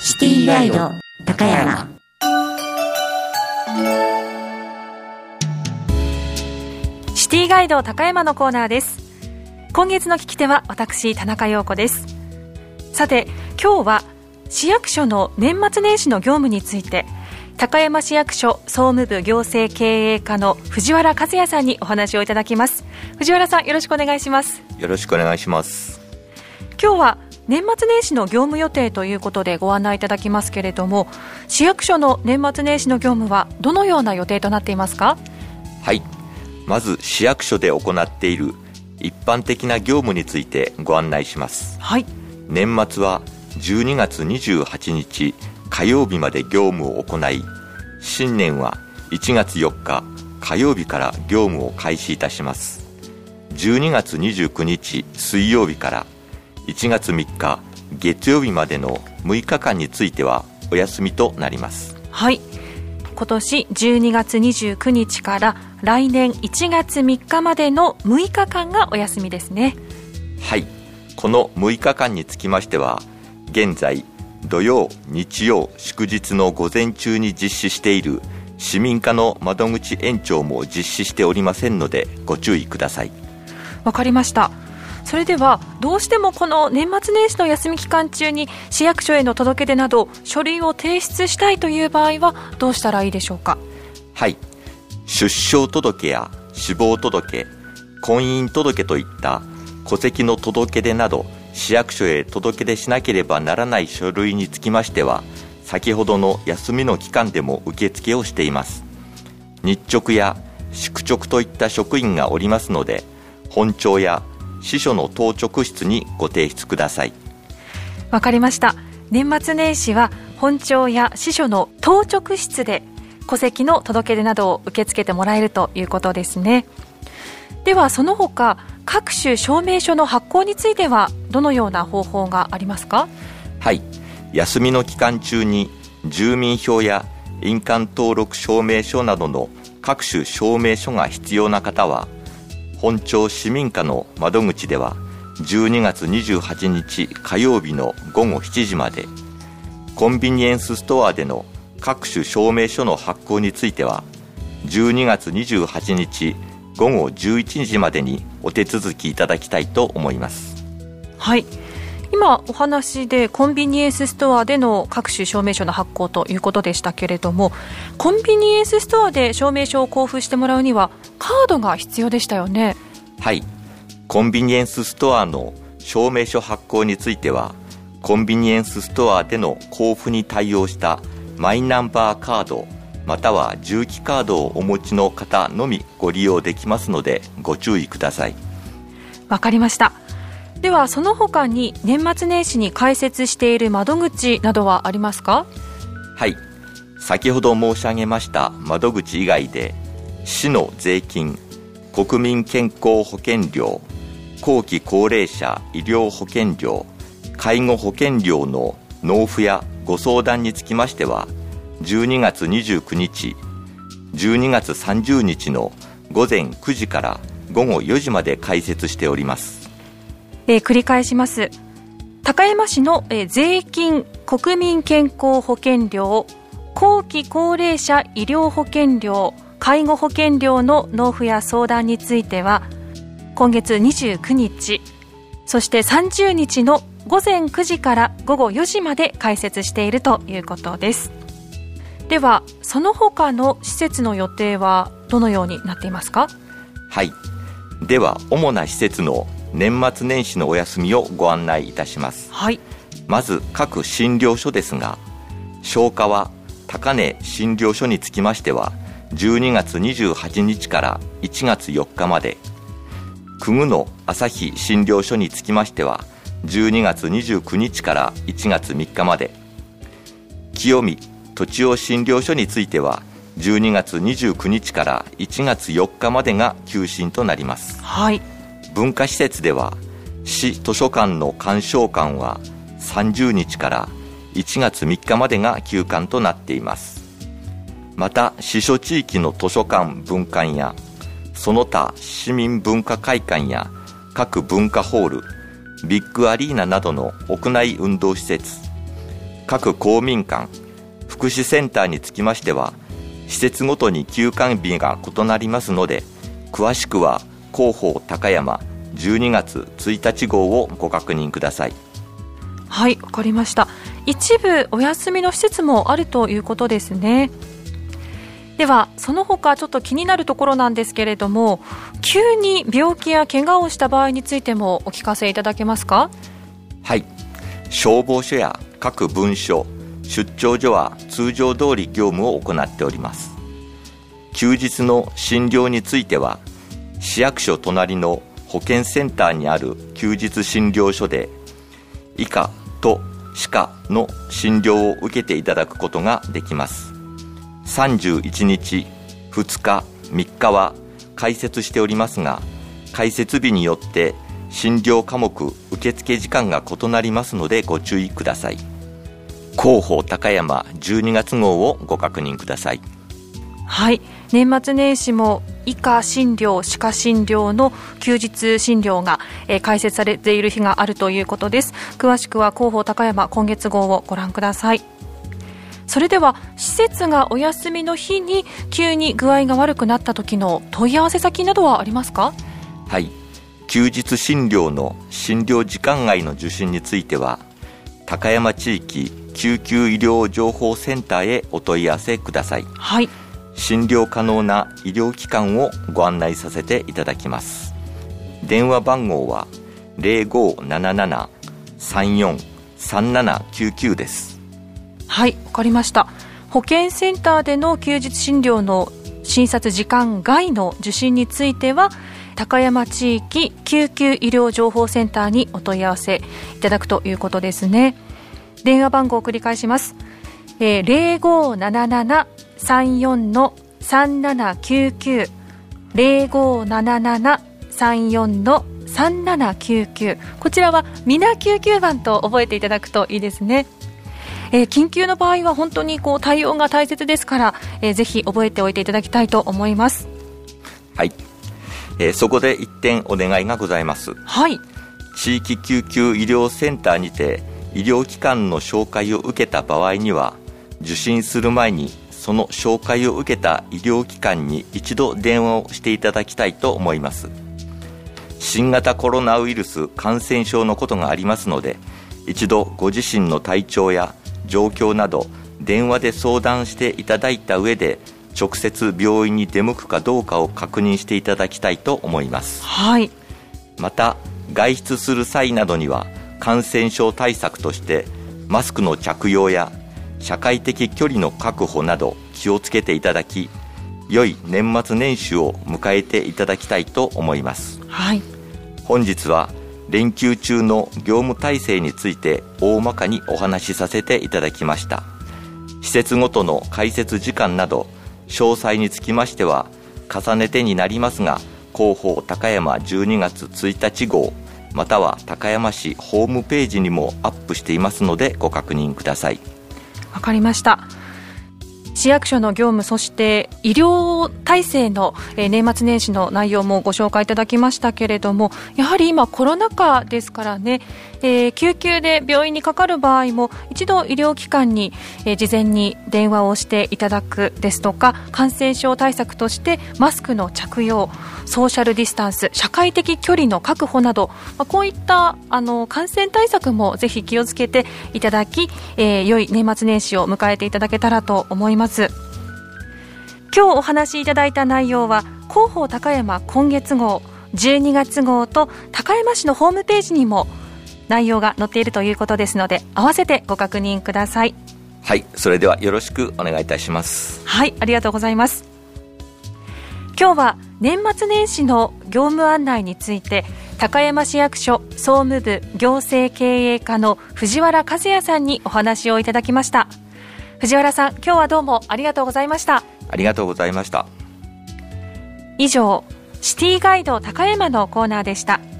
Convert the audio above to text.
シティガイド高山。 シティガイド高山のコーナーです。今月の聞き手は私田中陽子です。さて今日は市役所の年末年始の業務について高山市役所総務部行政経営課の藤原和也さんにお話をいただきます。藤原さん、よろしくお願いします。 よろしくお願いします。 今日は年末年始の業務予定ということでご案内いただきますけれども、市役所の年末年始の業務はどのような予定となっていますか？ はい、まず市役所で行っている一般的な業務についてご案内します。 はい、 年末は12月28日火曜日まで業務を行い、新年は1月4日火曜日から業務を開始いたします。12月29日水曜日から1月3日月曜日までの6日間についてはお休みとなります。 はい、今年12月29日から来年1月3日までの6日間がお休みですね。 はい、この6日間につきましては現在土曜日曜祝日の午前中に実施している市民課の窓口延長も実施しておりませんのでご注意ください。 わかりました。それではどうしてもこの年末年始の休み期間中に市役所への届け出など書類を提出したいという場合はどうしたらいいでしょうか？ はい、出生届や死亡届、婚姻届といった戸籍の届け出など市役所へ届け出しなければならない書類につきましては先ほどの休みの期間でも受付をしています。日直や宿直といった職員がおりますので本庁や支所の当直室にご提出ください。 わかりました。年末年始は本庁や支所の当直室で戸籍の届け出などを受け付けてもらえるということですね。ではその他各種証明書の発行についてはどのような方法がありますか？ はい、休みの期間中に住民票や印鑑登録証明書などの各種証明書が必要な方は本庁市民課の窓口では12月28日火曜日の午後7時まで、コンビニエンスストアでの各種証明書の発行については12月28日午後11時までにお手続きいただきたいと思います。 はい、今お話でコンビニエンスストアでの各種証明書の発行ということでしたけれども、コンビニエンスストアで証明書を交付してもらうにはカードが必要でしたよね。 はい、コンビニエンスストアの証明書発行についてはコンビニエンスストアでの交付に対応したマイナンバーカードまたは重機カードをお持ちの方のみご利用できますのでご注意ください。 わかりました。ではその他に年末年始に開設している窓口などはありますか？ はい、先ほど申し上げました窓口以外で市の税金、国民健康保険料、後期高齢者医療保険料、介護保険料の納付やご相談につきましては12月29日、12月30日の午前9時から午後4時まで開設しております。 繰り返します。高山市の税金、国民健康保険料、後期高齢者医療保険料、介護保険料の納付や相談については今月29日そして30日の午前9時から午後4時まで開設しているということです。ではその他の施設の予定はどのようになっていますか？ はい、では主な施設の年末年始のお休みをご案内いたします。 はい、 まず各診療所ですが、消化は高根診療所につきましては12月28日から1月4日まで、久久の朝日診療所につきましては12月29日から1月3日まで、清見とちお診療所については12月29日から1月4日までが休診となります。 はい、 文化施設では市図書館の鑑賞館は30日から1月3日までが休館となっています。また支所地域の図書館分館やその他市民文化会館や各文化ホール、ビッグアリーナなどの屋内運動施設、 各公民館、福祉センターにつきましては施設ごとに休館日が異なりますので、詳しくは広報高山12月1日号をご確認ください。 はい、わかりました。一部お休みの施設もあるということですね。ではその他ちょっと気になるところなんですけれども、急に病気や怪我をした場合についてもお聞かせいただけますか？ はい、消防署や各分署、出張所は通常通り業務を行っております。休日の診療については市役所隣の保健センターにある休日診療所で医科と歯科の診療を受けていただくことができます。31日、2日、3日は開設しておりますが、開設日によって診療科目受付時間が異なりますのでご注意ください。広報高山12月号をご確認ください。 はい、年末年始も医科診療、歯科診療の休日診療が、開設されている日があるということです。詳しくは広報高山今月号をご覧ください。それでは施設がお休みの日に急に具合が悪くなった時の問い合わせ先などはありますか？ はい、休日診療の診療時間外の受診については高山地域救急医療情報センターへお問い合わせください。 はい、 診療可能な医療機関をご案内させていただきます。電話番号は 0577-34-3799 です。 はい、わかりました。保健センターでの休日診療の診察時間外の受診については高山地域救急医療情報センターにお問い合わせいただくということですね。電話番号を繰り返します。0577-34-3799 0577-34-3799、こちらは皆救急番と覚えていただくといいですね。緊急の場合は本当に対応が大切ですから、ぜひ覚えておいていただきたいと思います。 はい、そこで一点お願いがございます。 はい、 地域救急医療センターにて医療機関の紹介を受けた場合には受診する前にその紹介を受けた医療機関に一度電話をしていただきたいと思います。新型コロナウイルス感染症のことがありますので、一度ご自身の体調や状況など電話で相談していただいた上で直接病院に出向くかどうかを確認していただきたいと思います。 はい、 また外出する際などには感染症対策としてマスクの着用や社会的距離の確保など気をつけていただき、良い年末年始を迎えていただきたいと思います。 はい、 本日は連休中の業務体制について大まかにお話しさせていただきました。施設ごとの開設時間など詳細につきましては重ねてになりますが、広報高山12月1日号または高山市ホームページにもアップしていますのでご確認ください。 わかりました。市役所の業務、そして医療体制の年末年始の内容もご紹介いただきましたけれども、やはり今コロナ禍ですからね、救急で病院にかかる場合も一度医療機関に事前に電話をしていただくですとか、感染症対策としてマスクの着用、ソーシャルディスタンス、社会的距離の確保など、こういった感染対策もぜひ気をつけていただき、良い年末年始を迎えていただけたらと思います。今日お話しいただいた内容は広報高山今月号、12月号と高山市のホームページにも内容が載っているということですので、合わせてご確認ください。 はい、それではよろしくお願いいたします。 はい、ありがとうございます。今日は年末年始の業務案内について高山市役所総務部行政経営課の藤原和也さんにお話をいただきました。藤原さん、今日はどうもありがとうございました。 ありがとうございました。 以上、シティガイド高山のコーナーでした。